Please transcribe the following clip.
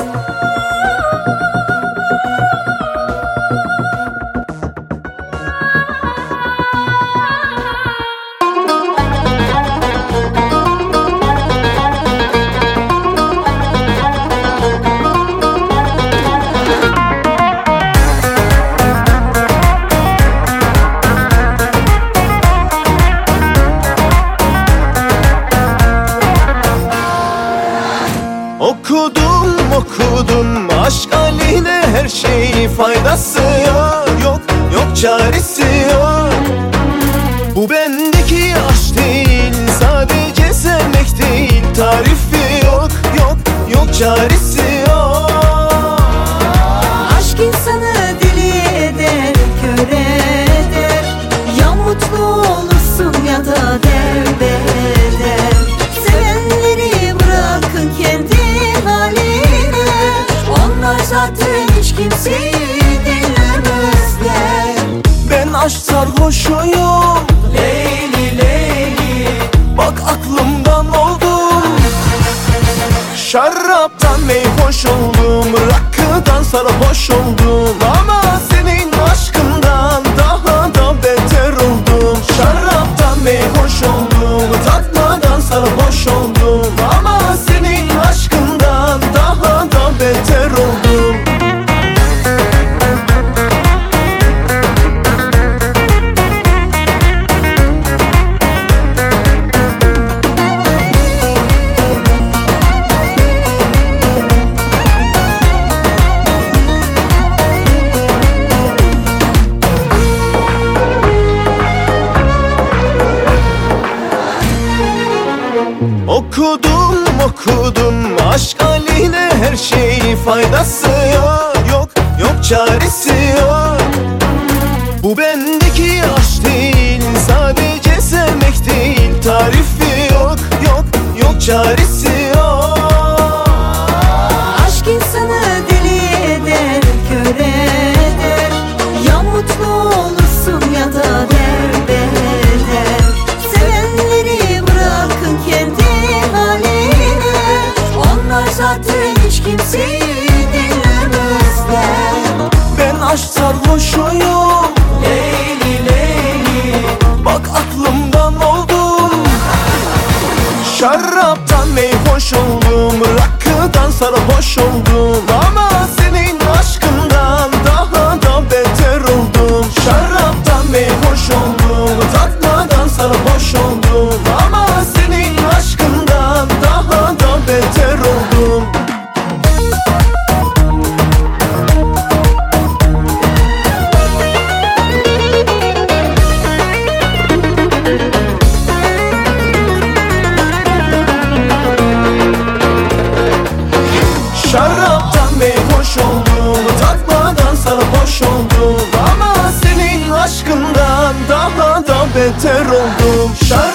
Okudum aşk haline, her şeyin faydası yok, yok çaresi yok. Bu bendeki aşk değil, sadece sevmek değil, tarifi yok, yok, yok çaresi yok. Aşk insanı deli eder, kör eder. Ya mutlu olursun ya da derbeder. Sevenleri bırakın kendi haline, onlar zaten hiç kimseyi dinlemezler. Ben aşk sarhoşuyum, Leyli Leyli, bak aklımdan oldum. Şaraptan meyhoş oldum, rakıdan sarhoş oldum. Ama senin aşkından daha da beter oldum. Şaraptan meyhoş oldum, tatmadan sarhoş oldum. Ama senin aşkından daha da beter oldum. Okudum aşk haline, her şeyin faydası yok, yok çaresi yok. Bu bendeki aşk değil, sadece sevmek değil, tarifi yok, yok, yok çaresi yok. aşk insanı deli eder, kör eder. Ya mutlu olursun ya da derbeder. Sevenleri bırakın kendi haline, onlar zaten hiç kimseyi dinlemezler. Ben aşk sarhoşuyum, Leyli Leyli, bak aklımdan oldum. Şaraptan meyhoş oldum, rakıdan sarhoş oldum. Ama senin aşkından daha da beter oldum. Şaraptan meyhoş oldum, tatmadan sarhoş oldum. Ama senin aşkından daha da beter oldum. Şaraptan meyhoş oldum, tatmadan sarhoş oldum. Ama senin aşkından daha da beter oldum.